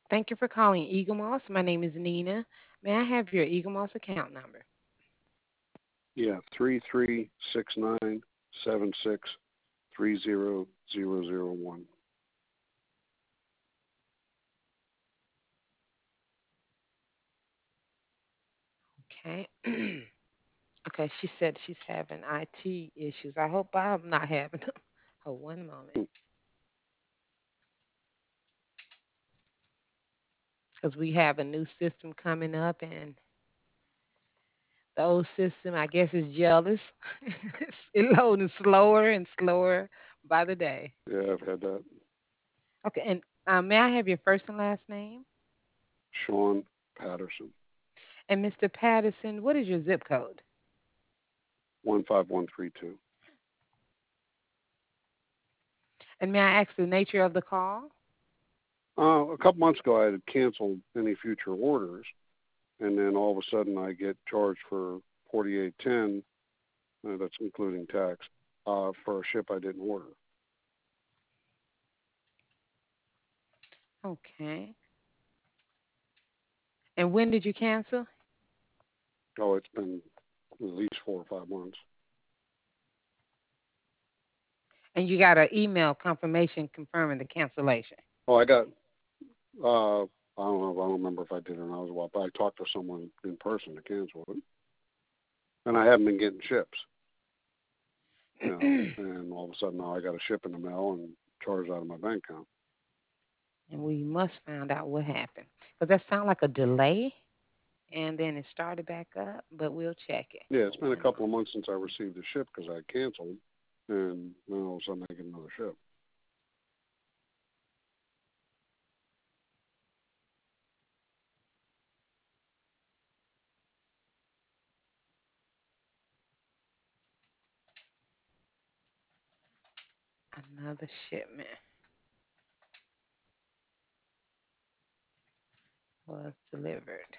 Thank you for calling Eagle Moss. My name is Nina. May I have your Eagle Moss account number? Yeah, 336976300001. Okay. Okay, she said she's having IT issues. I hope I'm not having them. Hold one moment. Because we have a new system coming up, and the old system, I guess, is jealous. It's loading slower and slower by the day. Yeah, I've had that. Okay, and may I have your first and last name? Sean Patterson, And Mr. Patterson, what is your zip code? 15132. And may I ask the nature of the call? A couple months ago, I had canceled any future orders, and then all of a sudden, I get charged for 4810. That's including tax for a ship I didn't order. Okay. And when did you cancel? Oh, it's been at least 4 or 5 months. And you got an email confirmation confirming the cancellation. Oh, I got. I don't know. I don't remember if I did or not. It was a while, but I talked to someone in person to cancel it, and I haven't been getting ships. And all of a sudden now I got a ship in the mail and charged out of my bank account. And we must find out what happened. Because that sounded like a delay and then it started back up, but we'll check it. Yeah, it's Hold been a one couple of moment. months since I received the ship because I canceled, and then all of a sudden I get another ship. Another shipment was delivered.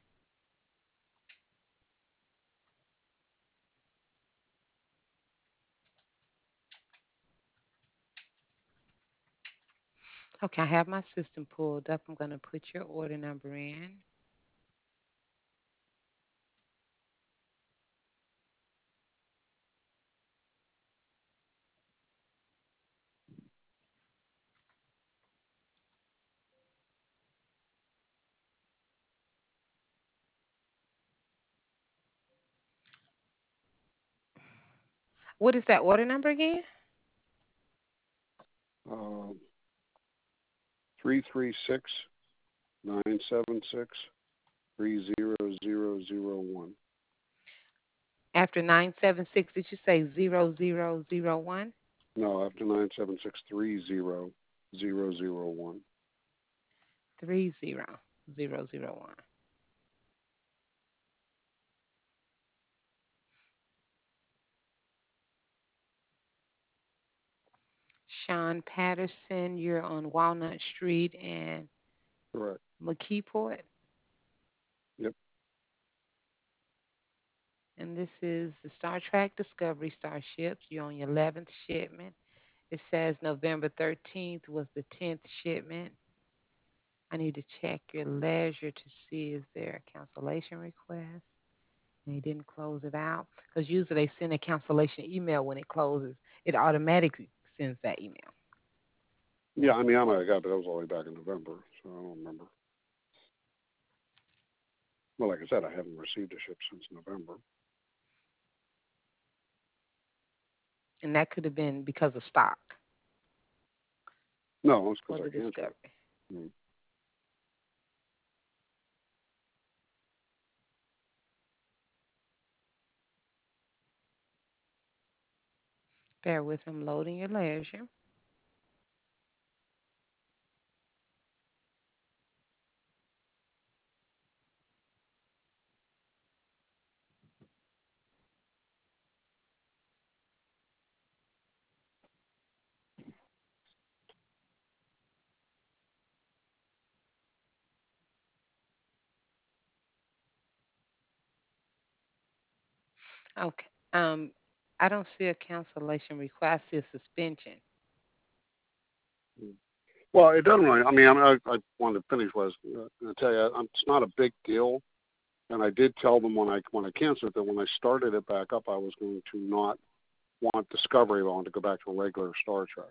Okay, I have my system pulled up. I'm going to put your order number in. What is that order number again? Um, 336-976-30001. After 976, did you say 0001? No, after 976-30001. 30001. Sean Patterson, you're on Walnut Street and Correct. McKeeport. Yep. And this is the Star Trek Discovery Starships. You're on your 11th shipment. It says November 13th was the 10th shipment. I need to check your leisure to see is there a cancellation request. And they didn't close it out because usually they send a cancellation email when it closes. It automatically sends that email. Yeah, I mean, I might have got, but that was all the way back in November, so I don't remember. Well, like I said, I haven't received a ship since November. And that could have been because of stock No, it's for because the I canceled Discovery. it. Mm. Bear with them loading your leisure. Okay. I don't see a cancellation request. I see a suspension. Mm. Well, it doesn't really. I mean, I wanted to finish. Was I tell you, it's not a big deal. And I did tell them when I canceled it that when I started it back up, I was going to not want Discovery. I wanted to go back to a regular Star Trek.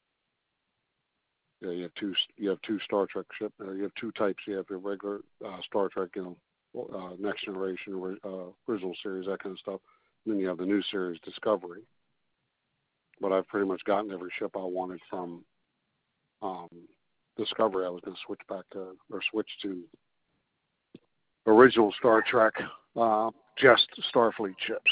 Yeah, you have two Star Trek ship. You have two types. You have your regular Star Trek, Next Generation, original series, that kind of stuff. And then you have the new series, Discovery. But I've pretty much gotten every ship I wanted from um, Discovery. I was going to switch to original Star Trek, just Starfleet ships.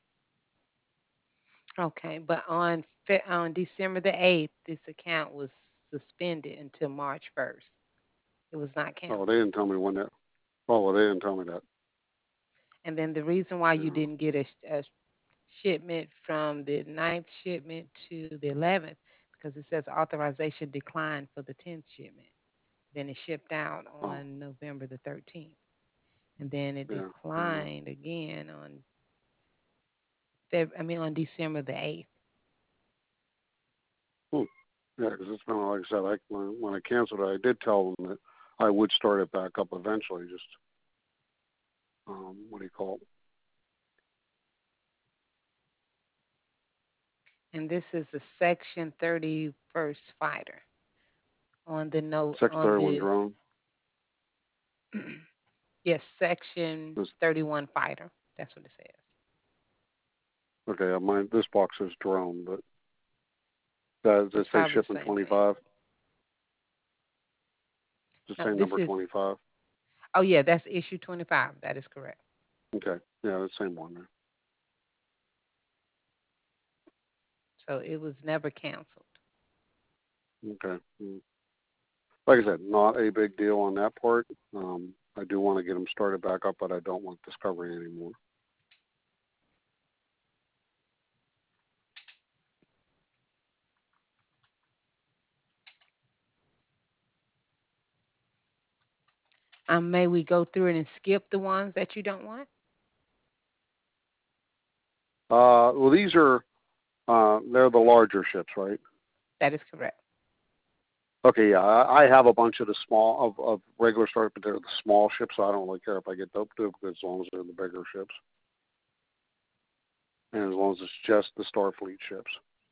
Okay, but on December the 8th, this account was suspended until March 1st. It was not Oh, they canceled. didn't tell me when that. Oh, well, they didn't tell me that. And then the reason why you Yeah. didn't get a shipment from the ninth shipment to the 11th, because it says authorization declined for the 10th shipment. Then it shipped out Oh, on November the 13th. And then it yeah. Yeah. declined again on on December the 8th. Hmm. Yeah, because it's been like I said. When I canceled it, I did tell them that I would start it back up eventually. Just what do you call it? And this is the Section 31st fighter on the note Section on 31 the drone. yes, Section This 31 fighter. That's what it says. okay. Mine. This box says drone, but does it It's say probably the shipment same thing. 25? Does it No, say this number is 25? oh yeah, that's issue 25. That is correct. Okay. Yeah, the same one there. So it was never canceled. Okay. Like I said, not a big deal on that part. I do want to get them started back up, but I don't want Discovery anymore. May we go through it and skip the ones that you don't want? Well, these are they're the larger ships, right? That is correct. Okay, yeah, I have a bunch of the small of regular stars, but they're the small ships, so I don't really care if I get duplicate as long as they're the bigger ships, and as long as it's just the Starfleet ships.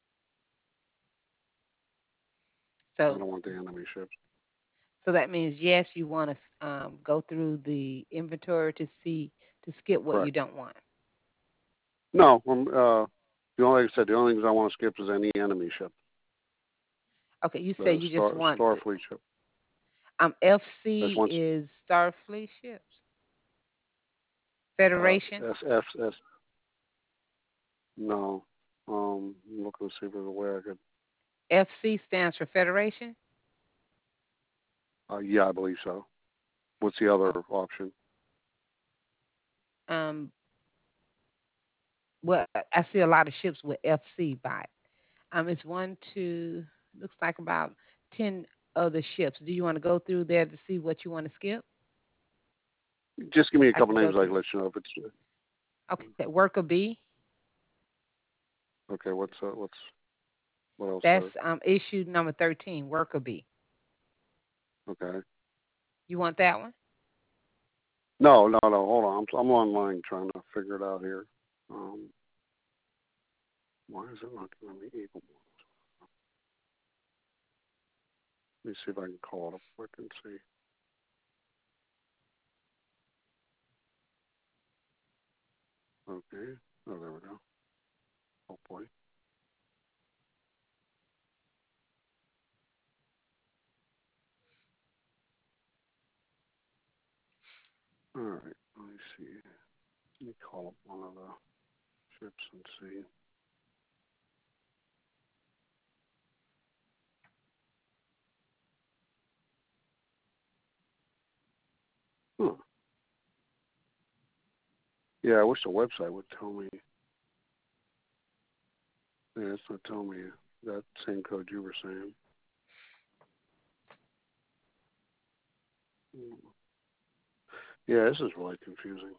I So don't want the enemy ships. so that means yes, you want to go through the inventory to skip what you Correct. don't want. No, the only like I said, the only things I want to skip is any enemy ship, Okay, you say the you just want Starfleet ship. That's FC once is Starfleet ships. Federation. S. No, I'm looking to see if there's a way I could. FC stands for Federation. Yeah, I believe so. What's the other option? Um, well, I see a lot of ships with FC by it. It's one, two, looks like about 10 other ships. Do you want to go through there to see what you want to skip? Just give me a I couple can go names. I through. can let you know if it's Okay, Worker B. okay. What else there? That's issue number 13, Worker B. Okay. You want that one? No, no, no. Hold on. I'm online trying to figure it out here. Um, why is it not giving me Eagle? Let me see if I can call it up quick and see. Okay. Oh, there we go. Oh boy. All right. Let me see. Let me call up one of the ships and see. Huh. Yeah, I wish the website would tell me. Yeah, it's not telling me that same code you were saying. Hmm. Yeah, this is really confusing.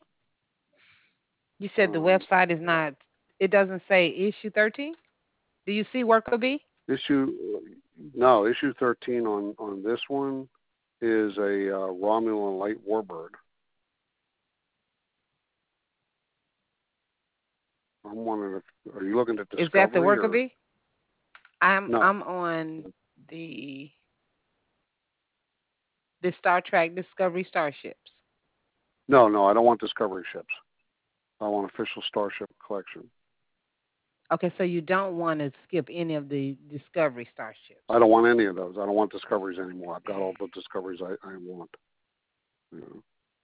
You said the Um, website is not, it doesn't say issue 13? Do you see Worker B? Issue, no, issue 13 on this one is a Romulan light warbird. I'm wondering if, are you looking at Is that the Discovery worker or bee? I'm no? I'm on the Star Trek Discovery starships. No, no, I don't want Discovery ships. I want official Starship collection. Okay, so you don't want to skip any of the Discovery I starships. don't want any of those. I don't want Discoveries anymore. I've got all the Discoveries I want. You know.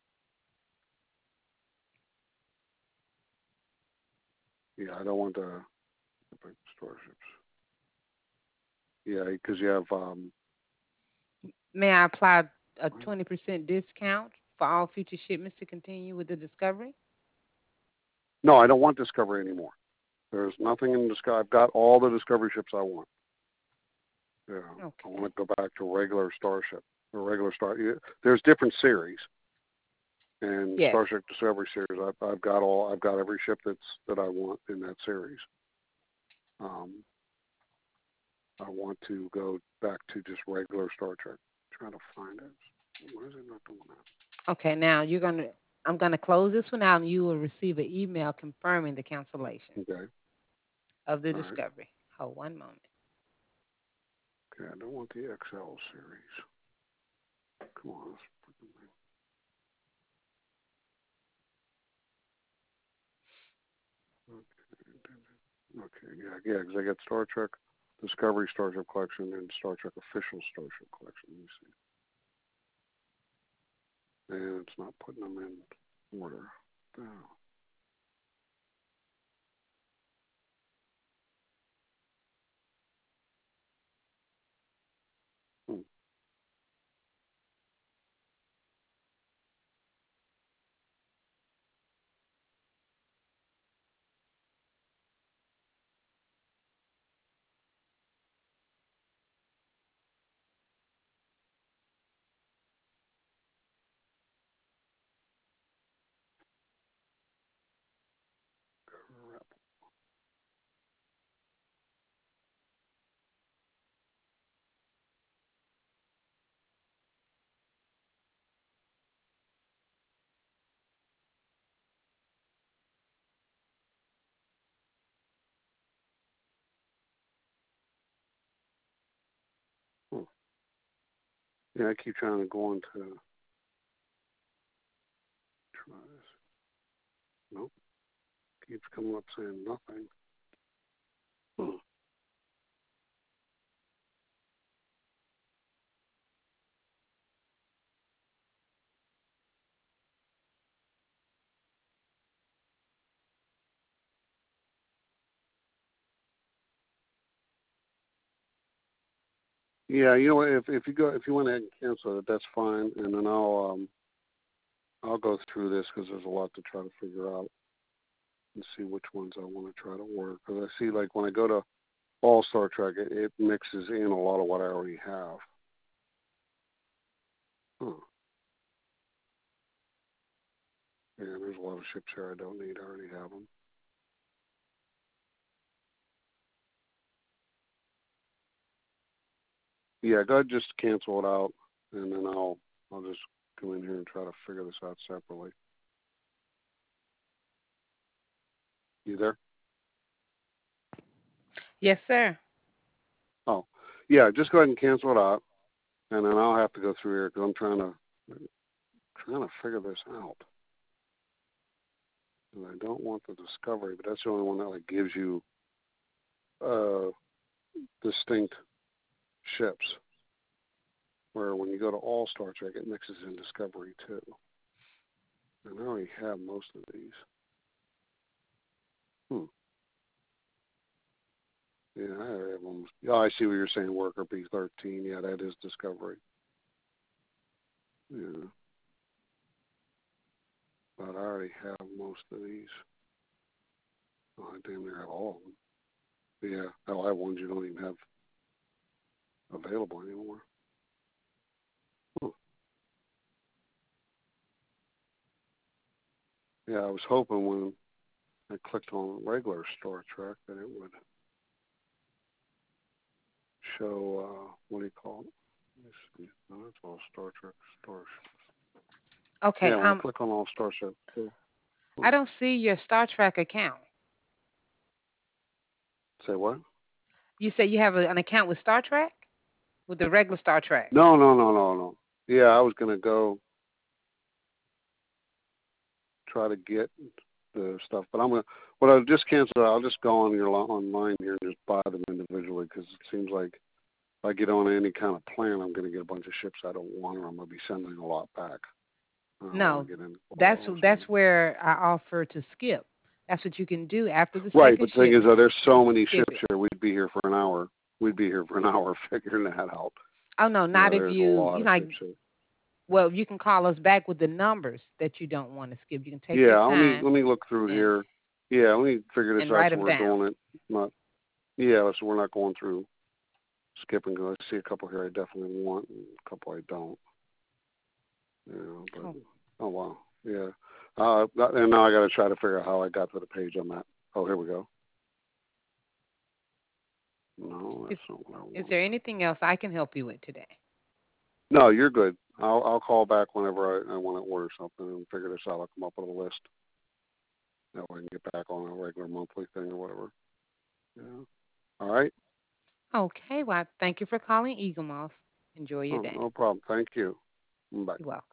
Yeah, I don't want the starships. Yeah, because you have May I apply a 20% discount for all future shipments to continue with the Discovery? no, I don't want Discovery anymore. There's nothing in Discovery. I've got all the Discovery ships I want. Yeah, I Okay. want to go back to a regular Starship, a regular Star. There's different series, and Yes. Starship Discovery series. I've got all. I've got every ship that I want in that series. Um, I want to go back to just regular Star Trek. Trying to find it. Why is it not doing that? Okay, now I'm gonna close this one out and you will receive an email confirming the cancellation Okay. of the All right. Discovery. Hold one moment. Okay. I don't want the XL series. Come on. Okay. Yeah. Yeah. Because I got Star Trek Discovery Starship Collection and Star Trek Official Starship Collection. Let me see. And it's not putting them in order. Oh. Hmm. Hmm. Yeah. I keep trying to go into try this. Nope. Keeps coming up saying nothing. Hmm. Yeah, you know what? If you went ahead and cancel it, that's fine, and then I'll go through this because there's a lot to try to figure out and see which ones I want to try to order. Because I see like when I go to All Star Trek, it mixes in a lot of what I already have. Huh. Yeah, there's a lot of ships here I don't need. I already have them. Yeah, go ahead, just cancel it out, and then I'll just go in here and try to figure this out separately. You there? Yes, sir. Oh, yeah. Just go ahead and cancel it out, and then I'll have to go through here because I'm trying to figure this out. And I don't want the Discovery, but that's the only one that like gives you uh, distinct ships. Where when you go to All Star Trek, it mixes in Discovery too. And I already have most of these. Hmm. Yeah, I have almost. Yeah, I see what you're saying. Worker B13. Yeah, that is Discovery. Yeah, but I already have most of these. Oh, I damn near have all of them. But yeah, I'll have ones you don't even have available anymore. Huh. Yeah, I was hoping when I clicked on regular Star Trek that it would show, what do you call it? Let me see. No, that's all Star Trek, Star. Okay. Yeah, when I click on all Starship. So, I oh, don't see your Star Trek account. say what? You say you have an account with Star Trek, with the regular Star Trek. No, no, no, no, no. Yeah, I was gonna go try to get the stuff, but I'm gonna. What I'll just cancel. I'll just go on your online here and just buy them individually because it seems like if I get on any kind of plan, I'm gonna get a bunch of ships I don't want, or I'm gonna be sending a lot back. I don't want No, to get in that's all those that's ones. where I offer to skip. That's what you can do after the Right, second but the thing is, shipment. there's You so can many skip ships it. here. We'd be here for an hour. We'd be here for an hour figuring that out. Oh no, Yeah, not if there's a you lot you of like. ships here. Well, you can call us back with the numbers that you don't want to skip. You can take your Yeah, time let me look through and here. Yeah, let me figure this and out write so them we're down. doing it. Not yeah, so we're not going through skipping. I see a couple here I definitely want, and a couple I don't. Yeah, but Oh, oh wow, yeah. And now I got to try to figure out how I got to the page I'm at. Oh, here we go. No, is that's not what I is want. there anything else I can help you with today? No, you're good. I'll call back whenever I want to order something and figure this out. I'll come up with a list. That way I can get back on a regular monthly thing or whatever. Yeah. All right. Okay, well, thank you for calling Eagle Moss. Enjoy your Oh, day. no problem. Thank you. Bye. You're welcome.